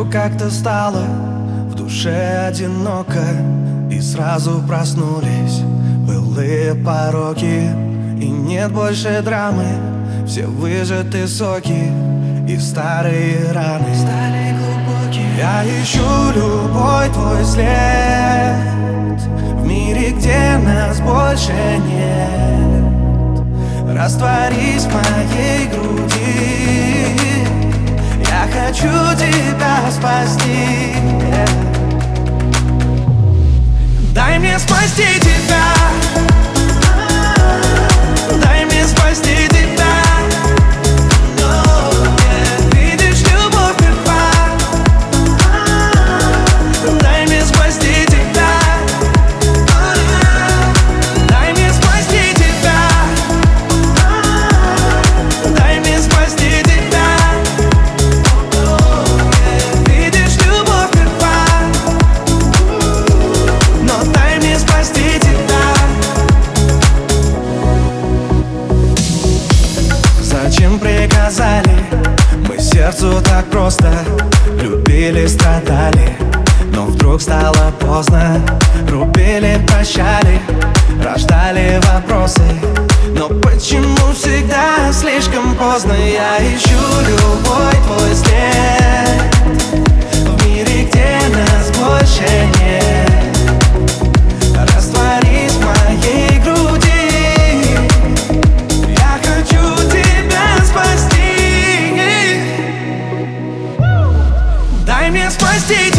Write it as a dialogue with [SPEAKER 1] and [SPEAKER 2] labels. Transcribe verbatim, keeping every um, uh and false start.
[SPEAKER 1] Вдруг как-то стало в душе одиноко, и сразу проснулись былые пороки. И нет больше драмы, все выжаты соки, и старые раны стали глубокие. Я ищу любой твой след в мире, где нас больше нет. Растворись в моей груди, я хочу тебя спасти. Дай мне спасти тебя, дай мне спасти тебя. Видишь, любовь мертва. Дай мне спасти тебя, дай мне спасти тебя, дай мне спасти тебя. Видишь, любовь мертва, но дай мне спасти тебя. Зачем приказали? Мы сердцу так просто любили, страдали, но вдруг стало поздно. Рубили, прощали, рождали вопросы, но почему всегда слишком поздно? Я ищу любой твой след в мире, где нас больше нет. Растворись в моей груди, я хочу тебя спасти. Дай мне спасти